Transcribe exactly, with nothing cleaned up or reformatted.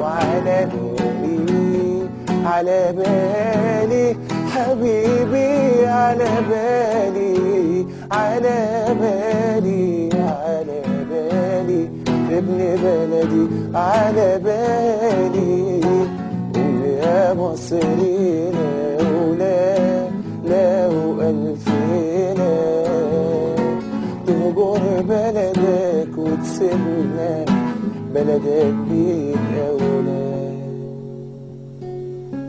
وعلى بالي على بالي حبيبي على بالي على بالي على بالي ابن بلدي على بالي قول يا مصري لولا لو ألف لا تهجر بلدك وتسيبنا بلدك بيك أولاد.